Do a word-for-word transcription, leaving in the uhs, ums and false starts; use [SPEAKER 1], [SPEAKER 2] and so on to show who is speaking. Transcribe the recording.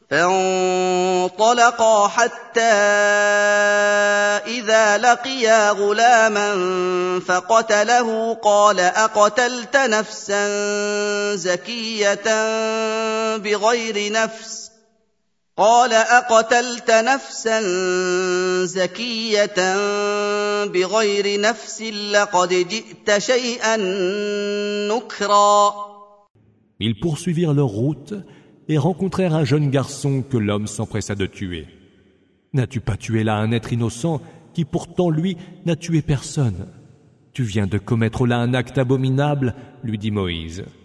[SPEAKER 1] فانطلقا حتى إذا لقيا غلاما فقتله قال أقتلت نفسا زكية بغير نفس قال أقتلت نفسا زكية بغير نفس لقد جئت شيئا نكرا.
[SPEAKER 2] Ils poursuivirent leur route et rencontrèrent un jeune garçon que l'homme s'empressa de tuer. « N'as-tu pas tué là un être innocent qui pourtant lui n'a tué personne ? Tu viens de commettre là un acte abominable, lui dit Moïse.